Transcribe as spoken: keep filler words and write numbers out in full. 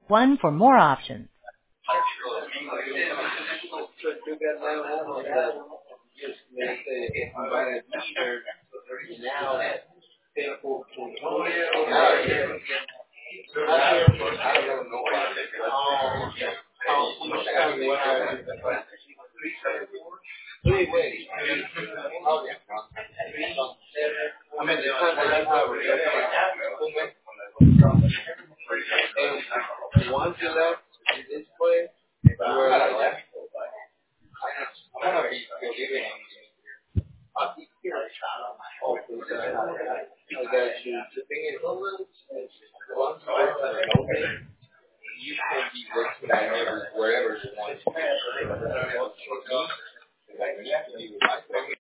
one for more options. Once you left this place, you were like, I'm gonna be forgiving you. I'll be here. Oh, please, I got you. The thing is,